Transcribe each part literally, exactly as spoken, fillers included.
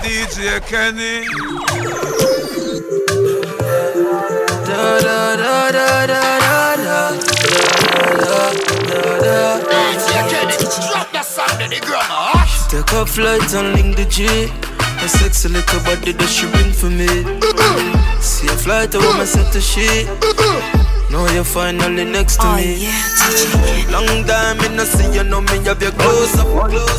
D J Kenny. Da da da da da da da da da da. D J Kenny, drop that sound in the grammar. Take a flight and link the G. A sexy little body that she bring for me. See a flight a woman set to shit. Now you're finally next to oh, me. Yeah, D J. Long time me no see you, know me have your close up.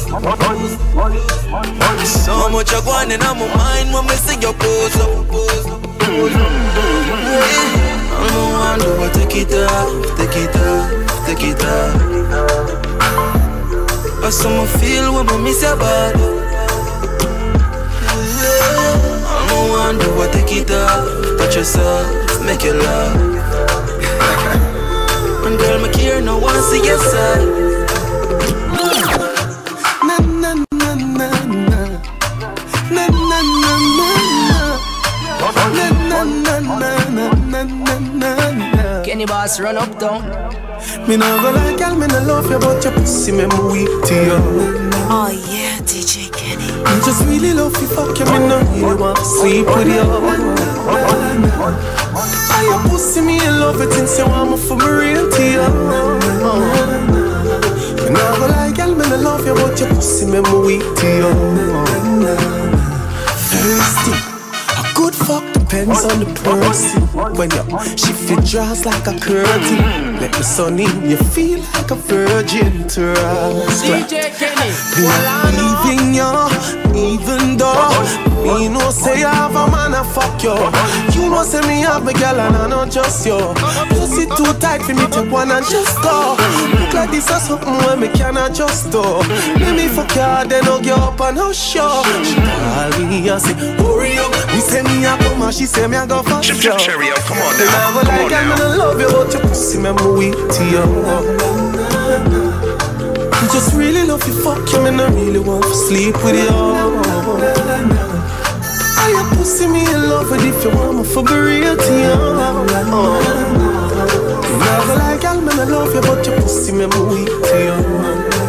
So much I want in my mind when me see your pose up. I'm a wonder what take it off, take it off, take it off. I some feel when I miss your body. I'm a wonder what take it off, touch yourself, make you love. And girl, me care, no one see your side. Na na na na na, na na na na na, na na na na na na. Kenny Boss run up down. Me no go like girl, me no love you, but your pussy me weak to you. Oh yeah, D J Kenny. I just really love you, fuck you, me no really want to sleep with you. I your pussy me in love it since you want me for me real to you. Me no go like girl, me no love you, but your pussy me weak to you. First thing, a good fuck depends on the person. When you shift your dress like a curtain, let the sun in, you feel like a virgin to us. D J Kenny, Leaving you, even though me no say I have a man a fuck you. You know say me have a girl and I not just you. Pussy too tight for me take one and just go. Look like this or something where me cannot just do. Let me fuck you, then I'll get up and I'll show. She call me and say, hurry up. Me say me a come and she say me a go fuck you. Cherry, come on now. Come on now. I love you, but your pussy me weak to you. I just really love you, fuck you, man, I really want to sleep with you. I your pussy me in love with if you want me for be real to you. Never like y'all, man, I love you, but your pussy me weak to you.